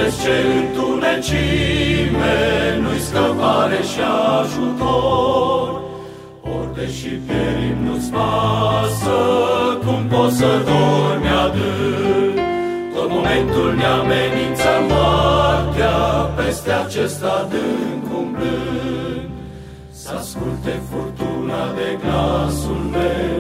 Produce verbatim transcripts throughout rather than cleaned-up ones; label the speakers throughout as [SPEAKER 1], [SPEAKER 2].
[SPEAKER 1] Gândesc ce întunecime nu-i scăpare și ajutor. Ori deși pierim nu-ți pasă, cum poți să dormi adânc? Tot momentul ne amenință moartea, peste acest adânc umblând. Să asculte furtuna de glasul meu,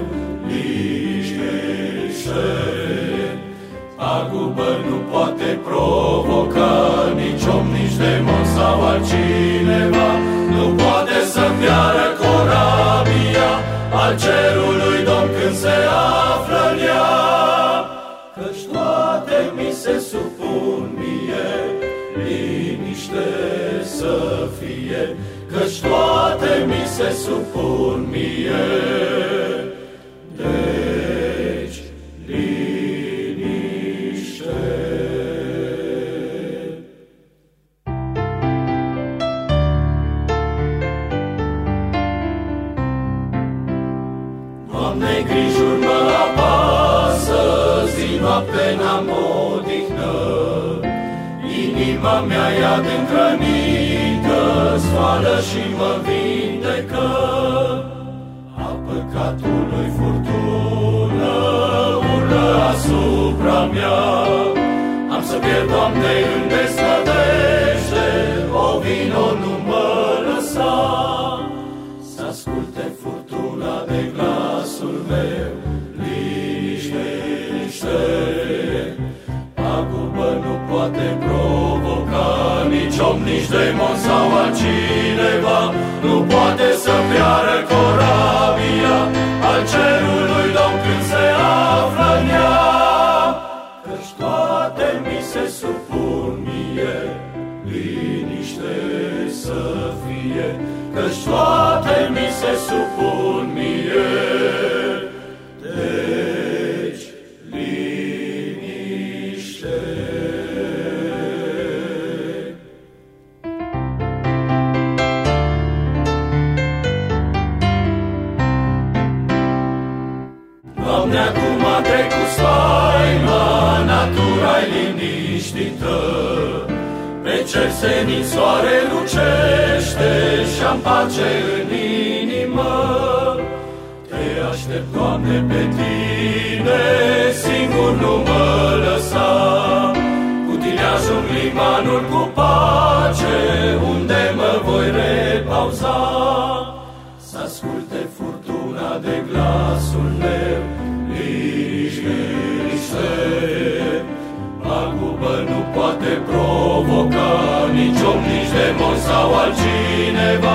[SPEAKER 1] liniște. Pagubă nu poate provoca nici om, nici demon sau altcineva. Nu poate să piară corabia al cerului Domn când se află în ea. Căci toate mi se supun mie, liniște să fie. Căci toate mi se supun mie, deci liniște. Doamne, grijuri mă apasă, zi noapte n-am odihnă. Inima mea e adânc rănită, scoală și mă vindecă. A păcatului furtună urlă asupra mea. Am să pierd, Doamne, în desnădejde, o vino nu mă lăsa. Să asculte furtuna de glasul meu, liniște, liniște. Pagubă nu poate provoca nici om, nici demon sau altcineva. Nu poate să piară corabia al cerului Domn când se află în ea. Căci toate mi se supun mie, liniște să fie. Căci toate mi se supun mie, deci liniște. Doamne, acum a trecut spaima, natura-i liniștită. Pe cer senin soare lucește și-am pace în inimă. Te aștept, Doamne, pe Tine, singur nu mă lăsa. Cu Tine ajung limanul cu pace, unde mă voi repauza. Să asculte furtuna de glasul meu, liniște, liniște. Pagubă nu poate provoca nici om, nici demon sau altcineva.